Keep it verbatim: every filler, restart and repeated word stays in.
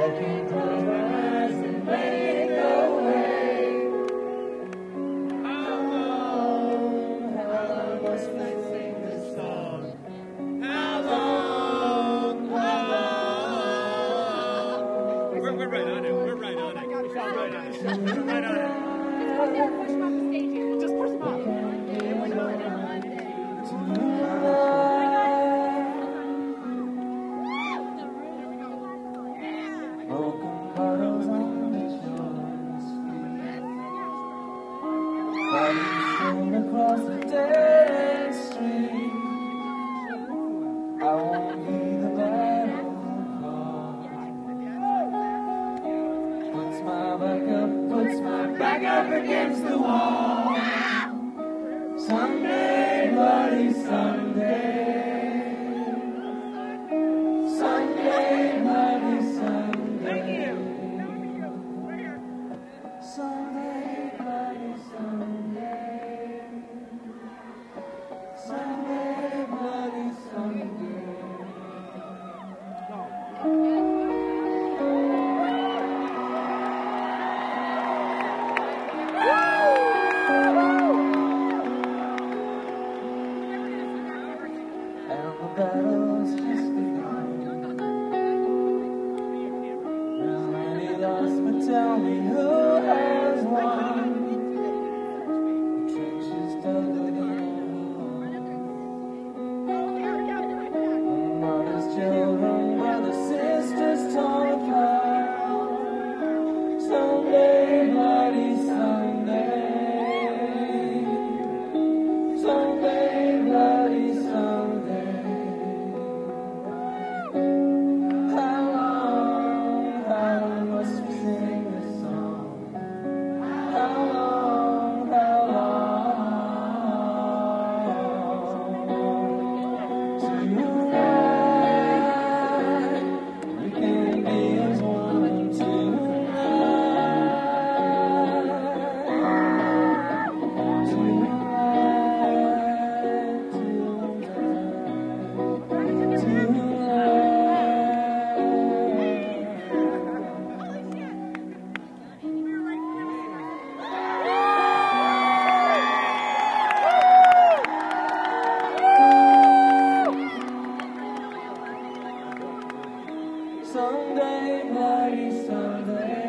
can close my eyes and make a way. How long, how long must we sing this song? How long, how long? We're, we're right on it. We're right on it. We're right on it. We're right on it. Push him off the stage here. Just push him off. Broken bottles on the shores, bodies thrown across the dead street. I won't be the battle call. Puts my back up, puts my back up against the wall. Someday, bloody someday. Someday, bloody someday. Someday, bloody someday. Someday, bloody someday. And the battle's just begun. There's many lost, but tell me who has won. The trenches dug again. Mothers, children, brothers, sisters torn apart. Someday, bloody someday. Someday, bloody someday. How long, how long must we sing this song? How long, how long? Tonight, we can be as one tonight. Tonight, someday, bloody someday.